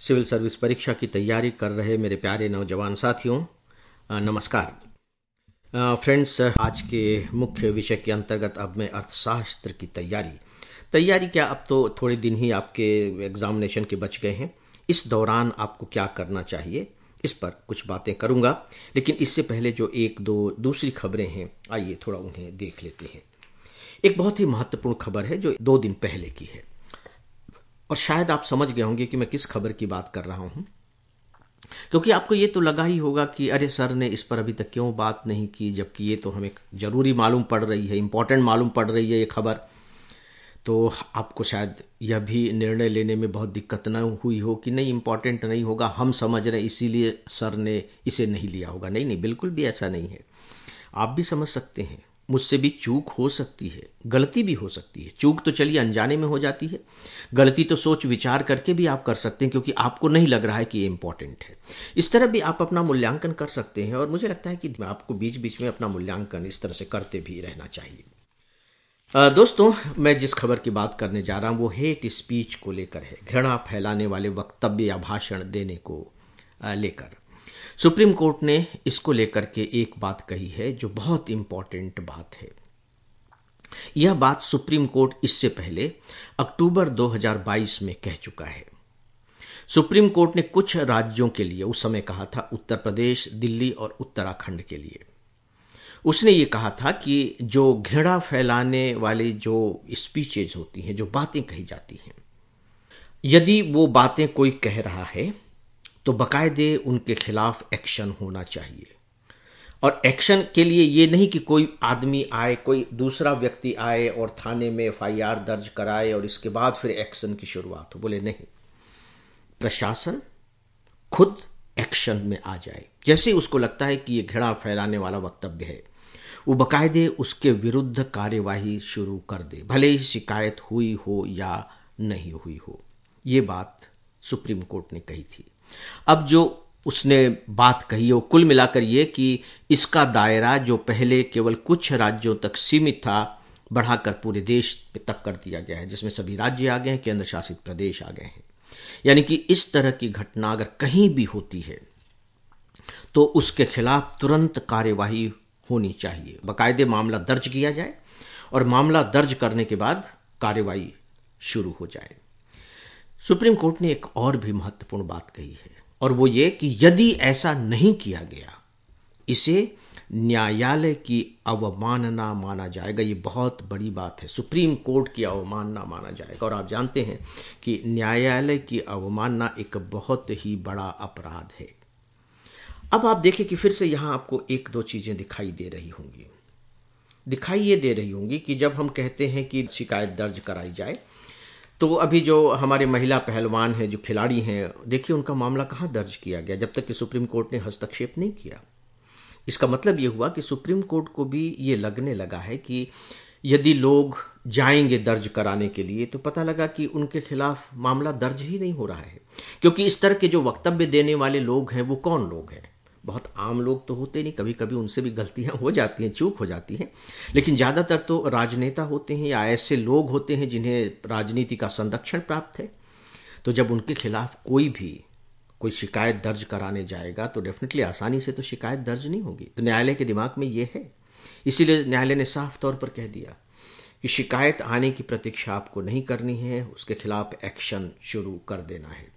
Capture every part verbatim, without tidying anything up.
Civil service परीक्षा की तैयारी कर रहे मेरे प्यारे नौजवान साथियों, नमस्कार। फ्रेंड्स, आज के मुख्य विषय के अंतर्गत अब मैं अर्थशास्त्र की तैयारी तैयारी क्या अब तो थोड़े दिन ही आपके एग्जामिनेशन के बच गए हैं। इस दौरान आपको क्या करना चाहिए, इस पर कुछ बातें करूंगा। लेकिन इससे पहले जो एक दो दूसरी खबरें हैं, आइए थोड़ा उन्हें देख लेते हैं। एक बहुत ही महत्वपूर्ण खबर है जो दो दिन पहले की है, और शायद आप समझ गए होंगे कि मैं किस खबर की बात कर रहा हूं, क्योंकि आपको ये तो लगा ही होगा कि अरे सर ने इस पर अभी तक क्यों बात नहीं की, जबकि ये तो हमें जरूरी मालूम पड़ रही है, इंपॉर्टेंट मालूम पड़ रही है ये खबर। तो आपको शायद यह भी निर्णय लेने में बहुत दिक्कत न हुई हो कि नहीं, इंपॉर्टेंट नहीं होगा, हम समझ रहे इसीलिए सर ने इसे नहीं लिया होगा। नहीं नहीं, बिल्कुल भी ऐसा नहीं है। आप भी समझ सकते हैं, मुझसे भी चूक हो सकती है, गलती भी हो सकती है। चूक तो चलिए अनजाने में हो जाती है, गलती तो सोच विचार करके भी आप कर सकते हैं, क्योंकि आपको नहीं लग रहा है कि ये इंपॉर्टेंट है। इस तरह भी आप अपना मूल्यांकन कर सकते हैं, और मुझे लगता है कि आपको बीच बीच में अपना मूल्यांकन इस तरह से करते भी रहना चाहिए। आ, दोस्तों, मैं जिस खबर की बात करने जा रहा हूं वो हेट स्पीच को लेकर है, घृणा फैलाने वाले वक्तव्य या भाषण देने को लेकर। सुप्रीम कोर्ट ने इसको लेकर के एक बात कही है जो बहुत इंपॉर्टेंट बात है। यह बात सुप्रीम कोर्ट इससे पहले अक्टूबर दो हज़ार बाईस में कह चुका है। सुप्रीम कोर्ट ने कुछ राज्यों के लिए उस समय कहा था, उत्तर प्रदेश, दिल्ली और उत्तराखंड के लिए। उसने ये कहा था कि जो घृणा फैलाने वाली जो स्पीचेज होती हैं, जो बातें कही जाती हैं, यदि वो बातें कोई कह रहा है तो बकायदे उनके खिलाफ एक्शन होना चाहिए। और एक्शन के लिए ये नहीं कि कोई आदमी आए, कोई दूसरा व्यक्ति आए और थाने में एफ आई आर दर्ज कराए और इसके बाद फिर एक्शन की शुरुआत हो। बोले नहीं, प्रशासन खुद एक्शन में आ जाए। जैसे उसको लगता है कि ये घृणा फैलाने वाला वक्तव्य है, वो बकायदे उसके विरुद्ध कार्यवाही शुरू कर दे, भले ही शिकायत हुई हो या नहीं हुई हो। ये बात सुप्रीम कोर्ट ने कही थी। अब जो उसने बात कही है वो कुल मिलाकर ये कि इसका दायरा जो पहले केवल कुछ राज्यों तक सीमित था, बढ़ाकर पूरे देश तक कर दिया गया है, जिसमें सभी राज्य आ गए हैं, केंद्र शासित प्रदेश आ गए हैं। यानी कि इस तरह की घटना अगर कहीं भी होती है तो उसके खिलाफ तुरंत कार्यवाही होनी चाहिए, बकायदे मामला दर्ज किया जाए और मामला दर्ज करने के बाद कार्यवाही शुरू हो जाए। सुप्रीम कोर्ट ने एक और भी महत्वपूर्ण बात कही है, और वो ये कि यदि ऐसा नहीं किया गया, इसे न्यायालय की अवमानना माना जाएगा। ये बहुत बड़ी बात है, सुप्रीम कोर्ट की अवमानना माना जाएगा। और आप जानते हैं कि न्यायालय की अवमानना एक बहुत ही बड़ा अपराध है। अब आप देखें कि फिर से यहां आपको एक दो चीजें दिखाई दे रही होंगी। दिखाई ये दे रही होंगी कि जब हम कहते हैं कि शिकायत दर्ज कराई जाए, तो अभी जो हमारे महिला पहलवान हैं, जो खिलाड़ी हैं, देखिए उनका मामला कहाँ दर्ज किया गया जब तक कि सुप्रीम कोर्ट ने हस्तक्षेप नहीं किया। इसका मतलब ये हुआ कि सुप्रीम कोर्ट को भी ये लगने लगा है कि यदि लोग जाएंगे दर्ज कराने के लिए तो पता लगा कि उनके खिलाफ मामला दर्ज ही नहीं हो रहा है, क्योंकि इस तरह के जो वक्तव्य देने वाले लोग हैं वो कौन लोग हैं? बहुत आम लोग तो होते नहीं, कभी कभी उनसे भी गलतियां हो जाती हैं, चूक हो जाती हैं, लेकिन ज़्यादातर तो राजनेता होते हैं या ऐसे लोग होते हैं जिन्हें राजनीति का संरक्षण प्राप्त है। तो जब उनके खिलाफ कोई भी कोई शिकायत दर्ज कराने जाएगा तो डेफिनेटली आसानी से तो शिकायत दर्ज नहीं होगी। तो न्यायालय के दिमाग में ये है, इसीलिए न्यायालय ने साफ तौर पर कह दिया कि शिकायत आने की प्रतीक्षा आपको नहीं करनी है, उसके खिलाफ एक्शन शुरू कर देना है।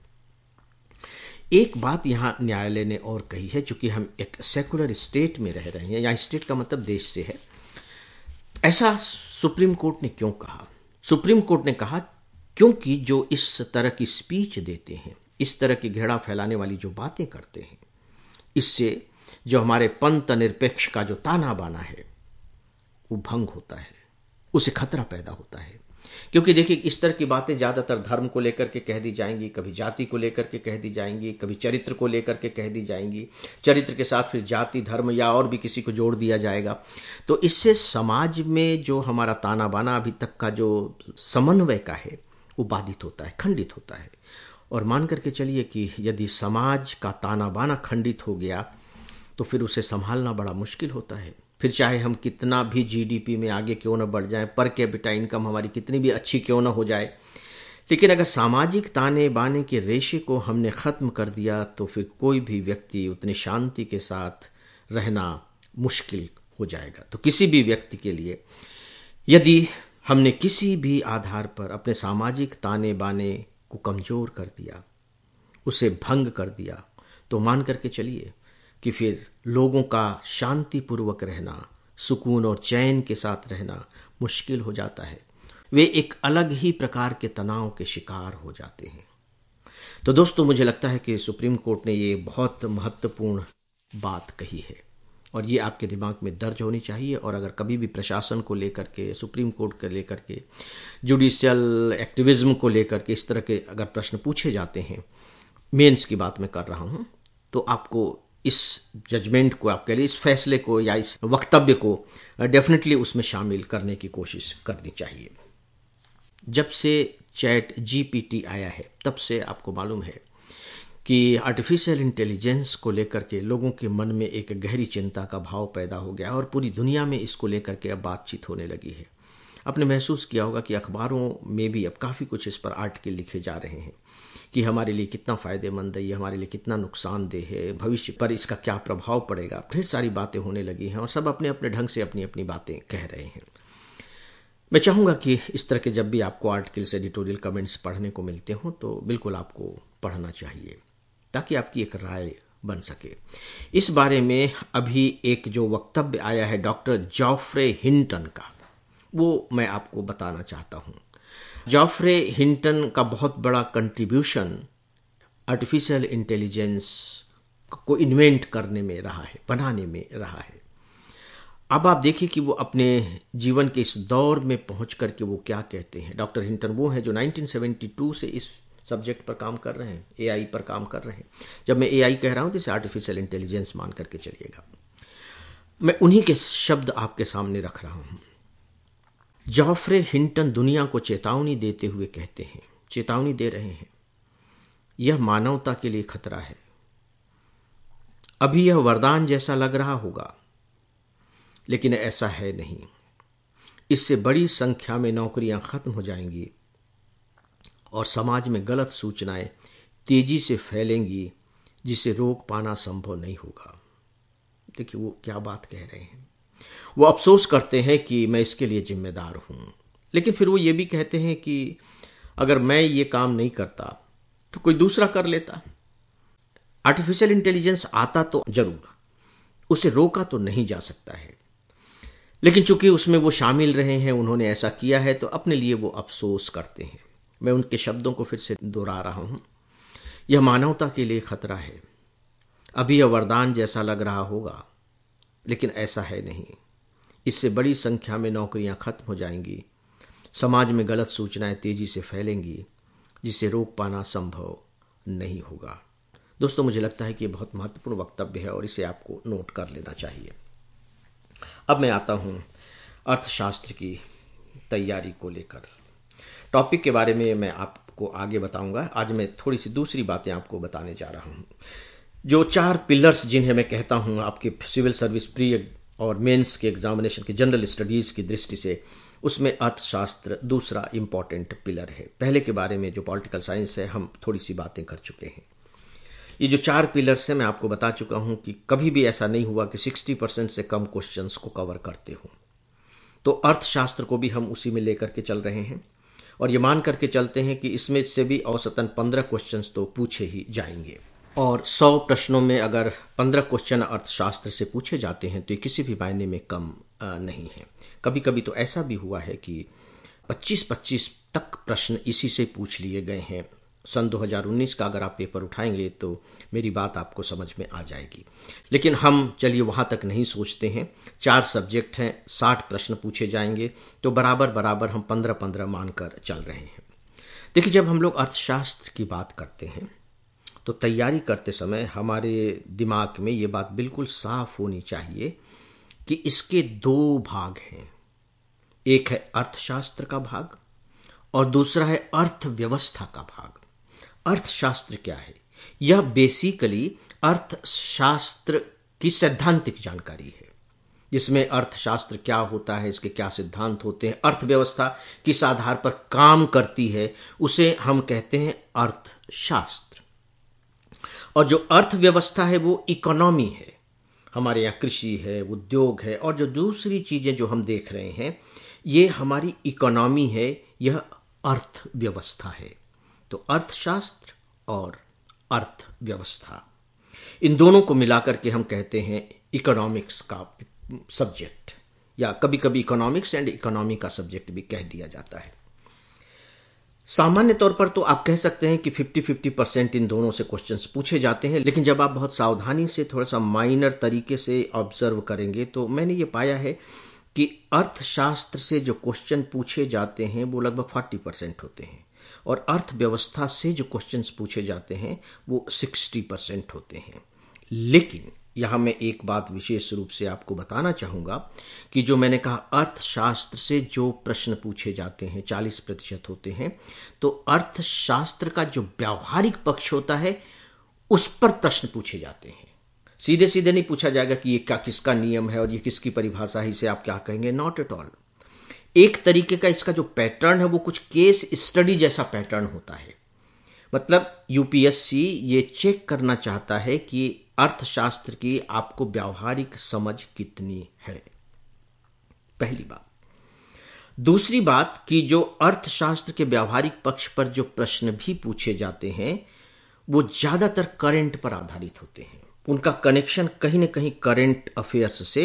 एक बात यहां न्यायालय ने और कही है, चूंकि हम एक सेकुलर स्टेट में रह रहे हैं, या स्टेट का मतलब देश से है। ऐसा सुप्रीम कोर्ट ने क्यों कहा? सुप्रीम कोर्ट ने कहा क्योंकि जो इस तरह की स्पीच देते हैं, इस तरह की घृणा फैलाने वाली जो बातें करते हैं, इससे जो हमारे पंथ निरपेक्ष का जो ताना बाना है वो भंग होता है, उसे खतरा पैदा होता है। क्योंकि देखिए, इस तरह की बातें ज्यादातर धर्म को लेकर के कह दी जाएंगी, कभी जाति को लेकर के कह दी जाएंगी, कभी चरित्र को लेकर के कह दी जाएंगी, चरित्र के साथ फिर जाति, धर्म या और भी किसी को जोड़ दिया जाएगा। तो इससे समाज में जो हमारा ताना बाना अभी तक का जो समन्वय का है वो बाधित होता है, खंडित होता है। और मान करके चलिए कि यदि समाज का ताना बाना खंडित हो गया तो फिर उसे संभालना बड़ा मुश्किल होता है। फिर चाहे हम कितना भी जीडीपी में आगे क्यों न बढ़ जाएं, पर कैपिटा इनकम हमारी कितनी भी अच्छी क्यों न हो जाए, लेकिन अगर सामाजिक ताने बाने के रेशे को हमने खत्म कर दिया तो फिर कोई भी व्यक्ति उतनी शांति के साथ रहना मुश्किल हो जाएगा। तो किसी भी व्यक्ति के लिए यदि हमने किसी भी आधार पर अपने सामाजिक ताने बाने को कमजोर कर दिया, उसे भंग कर दिया, तो मान करके चलिए कि फिर लोगों का शांतिपूर्वक रहना, सुकून और चैन के साथ रहना मुश्किल हो जाता है। वे एक अलग ही प्रकार के तनाव के शिकार हो जाते हैं। तो दोस्तों, मुझे लगता है कि सुप्रीम कोर्ट ने ये बहुत महत्वपूर्ण बात कही है और ये आपके दिमाग में दर्ज होनी चाहिए। और अगर कभी भी प्रशासन को लेकर के, सुप्रीम कोर्ट को लेकर के, जुडिशियल एक्टिविज्म को लेकर के इस तरह के अगर प्रश्न पूछे जाते हैं, मेंस की बात मैं कर रहा हूं, तो आपको इस जजमेंट को, आप कह लीजिए इस फैसले को या इस वक्तव्य को डेफिनेटली उसमें शामिल करने की कोशिश करनी चाहिए। जब से चैट जीपीटी आया है तब से आपको मालूम है कि आर्टिफिशियल इंटेलिजेंस को लेकर के लोगों के मन में एक गहरी चिंता का भाव पैदा हो गया और पूरी दुनिया में इसको लेकर के अब बातचीत होने लगी है। आपने महसूस किया होगा कि अखबारों में भी अब काफ़ी कुछ इस पर आर्टिकल लिखे जा रहे हैं कि हमारे लिए कितना फ़ायदेमंद है, ये हमारे लिए कितना नुकसानदेह है, भविष्य पर इसका क्या प्रभाव पड़ेगा। ढेर सारी बातें होने लगी हैं और सब अपने अपने ढंग से अपनी अपनी बातें कह रहे हैं। मैं चाहूँगा कि इस तरह के जब भी आपको आर्टिकल्स, एडिटोरियल कमेंट्स पढ़ने को मिलते हों तो बिल्कुल आपको पढ़ना चाहिए ताकि आपकी एक राय बन सके। इस बारे में अभी एक जो वक्तव्य आया है डॉक्टर जॉफ्रे हिंटन का, वो मैं आपको बताना चाहता हूँ। जॉफ्रे हिंटन का बहुत बड़ा कंट्रीब्यूशन आर्टिफिशियल इंटेलिजेंस को इन्वेंट करने में रहा है, बनाने में रहा है। अब आप देखिए कि वो अपने जीवन के इस दौर में पहुंच करके वो क्या कहते हैं। डॉक्टर हिंटन वो है जो नाइनटीन सेवेंटी टू से इस सब्जेक्ट पर काम कर रहे हैं, एआई पर काम कर रहे हैं। जब मैं एआई कह रहा हूं तो इसे आर्टिफिशियल इंटेलिजेंस मान करके चलिएगा। मैं उन्हीं के शब्द आपके सामने रख रहा हूं। जॉफ्रे हिंटन दुनिया को चेतावनी देते हुए कहते हैं, चेतावनी दे रहे हैं, यह मानवता के लिए खतरा है। अभी यह वरदान जैसा लग रहा होगा, लेकिन ऐसा है नहीं। इससे बड़ी संख्या में नौकरियां खत्म हो जाएंगी और समाज में गलत सूचनाएं तेजी से फैलेंगी जिसे रोक पाना संभव नहीं होगा। देखिए वो क्या बात कह रहे हैं। वो अफसोस करते हैं कि मैं इसके लिए जिम्मेदार हूं, लेकिन फिर वो ये भी कहते हैं कि अगर मैं ये काम नहीं करता तो कोई दूसरा कर लेता। आर्टिफिशियल इंटेलिजेंस आता तो जरूर, उसे रोका तो नहीं जा सकता है, लेकिन चूंकि उसमें वो शामिल रहे हैं, उन्होंने ऐसा किया है, तो अपने लिए वो अफसोस करते हैं। मैं उनके शब्दों को फिर से दोहरा रहा हूं, यह मानवता के लिए खतरा है। अभी यह वरदान जैसा लग रहा होगा, लेकिन ऐसा है नहीं। इससे बड़ी संख्या में नौकरियां खत्म हो जाएंगी, समाज में गलत सूचनाएं तेजी से फैलेंगी जिसे रोक पाना संभव नहीं होगा। दोस्तों, मुझे लगता है कि यह बहुत महत्वपूर्ण वक्तव्य है और इसे आपको नोट कर लेना चाहिए। अब मैं आता हूं अर्थशास्त्र की तैयारी को लेकर। टॉपिक के बारे में मैं आपको आगे बताऊंगा। आज मैं थोड़ी सी दूसरी बातें आपको बताने जा रहा हूं। जो चार पिलर्स जिन्हें मैं कहता हूं आपके सिविल सर्विस प्री और मेंस के एग्जामिनेशन की जनरल स्टडीज की दृष्टि से, उसमें अर्थशास्त्र दूसरा इंपॉर्टेंट पिलर है। पहले के बारे में जो पॉलिटिकल साइंस है, हम थोड़ी सी बातें कर चुके हैं। ये जो चार पिलर्स हैं, मैं आपको बता चुका हूं कि कभी भी ऐसा नहीं हुआ कि साठ परसेंट से कम क्वेश्चंस को कवर करते हो। तो अर्थशास्त्र को भी हम उसी में लेकर के चल रहे हैं और ये मान करके चलते हैं कि इसमें से भी औसतन पंद्रह क्वेश्चंस तो पूछे ही जाएंगे। और सौ प्रश्नों में अगर पंद्रह क्वेश्चन अर्थशास्त्र से पूछे जाते हैं तो ये किसी भी मायने में कम नहीं है। कभी कभी तो ऐसा भी हुआ है कि पच्चीस पच्चीस तक प्रश्न इसी से पूछ लिए गए हैं। सन दो हज़ार उन्नीस का अगर आप पेपर उठाएंगे तो मेरी बात आपको समझ में आ जाएगी। लेकिन हम चलिए वहां तक नहीं सोचते हैं। चार सब्जेक्ट हैं, साठ प्रश्न पूछे जाएंगे, तो बराबर बराबर हम पंद्रह पंद्रह मानकर चल रहे हैं। देखिए, जब हम लोग अर्थशास्त्र की बात करते हैं तो तैयारी करते समय हमारे दिमाग में ये बात बिल्कुल साफ होनी चाहिए कि इसके दो भाग हैं। एक है अर्थशास्त्र का भाग और दूसरा है अर्थव्यवस्था का भाग। अर्थशास्त्र क्या है? यह बेसिकली अर्थशास्त्र की सैद्धांतिक जानकारी है। जिसमें अर्थशास्त्र क्या होता है, इसके क्या सिद्धांत होते हैं, अर्थव्यवस्था किस आधार पर काम करती है, उसे हम कहते हैं अर्थशास्त्र। और जो अर्थव्यवस्था है वो इकोनॉमी है। हमारे यहाँ कृषि है, उद्योग है, और जो दूसरी चीजें जो हम देख रहे हैं ये हमारी इकोनॉमी है, यह अर्थव्यवस्था है। तो अर्थशास्त्र और अर्थव्यवस्था, इन दोनों को मिलाकर के हम कहते हैं इकोनॉमिक्स का सब्जेक्ट, या कभी कभी इकोनॉमिक्स एंड इकोनॉमी का सब्जेक्ट भी कह दिया जाता है। सामान्य तौर पर तो आप कह सकते हैं कि फिफ्टी फिफ्टी परसेंट इन दोनों से क्वेश्चंस पूछे जाते हैं, लेकिन जब आप बहुत सावधानी से थोड़ा सा माइनर तरीके से ऑब्जर्व करेंगे तो मैंने ये पाया है कि अर्थशास्त्र से जो क्वेश्चन पूछे जाते हैं वो लगभग फोर्टी परसेंट होते हैं, और अर्थव्यवस्था से जो क्वेश्चंस पूछे जाते हैं वो सिक्सटी परसेंट होते हैं। लेकिन यहां मैं एक बात विशेष रूप से आपको बताना चाहूंगा कि जो मैंने कहा अर्थशास्त्र से जो प्रश्न पूछे जाते हैं चालीस प्रतिशत होते हैं, तो अर्थशास्त्र का जो व्यावहारिक पक्ष होता है उस पर प्रश्न पूछे जाते हैं। सीधे सीधे नहीं पूछा जाएगा कि ये क्या किसका नियम है और ये किसकी परिभाषा है, इसे आप क्या कहेंगे, नॉट एट ऑल। एक तरीके का इसका जो पैटर्न है वो कुछ केस स्टडी जैसा पैटर्न होता है। मतलब यूपीएससी ये चेक करना चाहता है कि अर्थशास्त्र की आपको व्यावहारिक समझ कितनी है, पहली बात। दूसरी बात कि जो अर्थशास्त्र के व्यावहारिक पक्ष पर जो प्रश्न भी पूछे जाते हैं वो ज्यादातर करंट पर आधारित होते हैं, उनका कनेक्शन कहीं ना कहीं करंट अफेयर्स से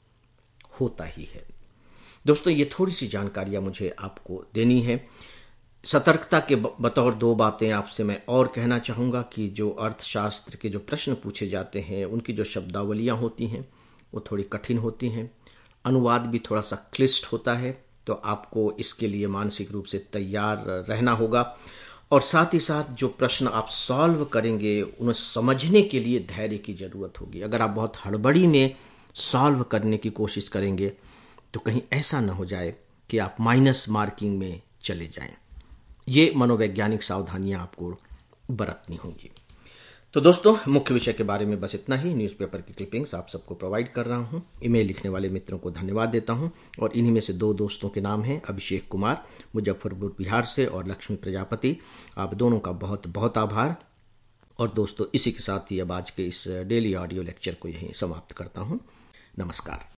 होता ही है। दोस्तों, ये थोड़ी सी जानकारियां मुझे आपको देनी है। सतर्कता के बतौर दो बातें आपसे मैं और कहना चाहूंगा कि जो अर्थशास्त्र के जो प्रश्न पूछे जाते हैं उनकी जो शब्दावलियां होती हैं वो थोड़ी कठिन होती हैं, अनुवाद भी थोड़ा सा क्लिष्ट होता है, तो आपको इसके लिए मानसिक रूप से तैयार रहना होगा। और साथ ही साथ जो प्रश्न आप सॉल्व करेंगे उन्हें समझने के लिए धैर्य की जरूरत होगी। अगर आप बहुत हड़बड़ी में सॉल्व करने की कोशिश करेंगे तो कहीं ऐसा ना हो जाए कि आप माइनस मार्किंग में चले जाएं। ये मनोवैज्ञानिक सावधानियां आपको बरतनी होंगी। तो दोस्तों, मुख्य विषय के बारे में बस इतना ही। न्यूज़पेपर की क्लिपिंग्स आप सबको प्रोवाइड कर रहा हूं। ईमेल लिखने वाले मित्रों को धन्यवाद देता हूं, और इन्हीं में से दो दोस्तों के नाम हैं, अभिषेक कुमार मुजफ्फरपुर बिहार से और लक्ष्मी प्रजापति। आप दोनों का बहुत बहुत आभार। और दोस्तों, इसी के साथ ही अब आज के इस डेली ऑडियो लेक्चर को यहीं समाप्त करता हूं। नमस्कार।